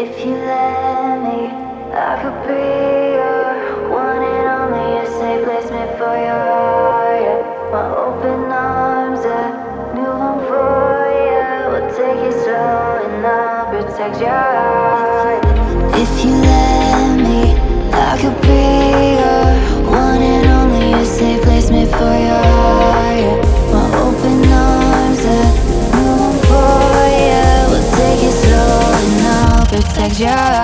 If you let me, I could be your one and only, a safe placement for your heart. Yeah. My open arms, a new home for you. We'll take it slow and I'll protect your heart. If you let me, I could be your one and only, a safe placement for your heart. Yeah. My open arms, a new home for you. We'll take it slow and I'll protect your heart.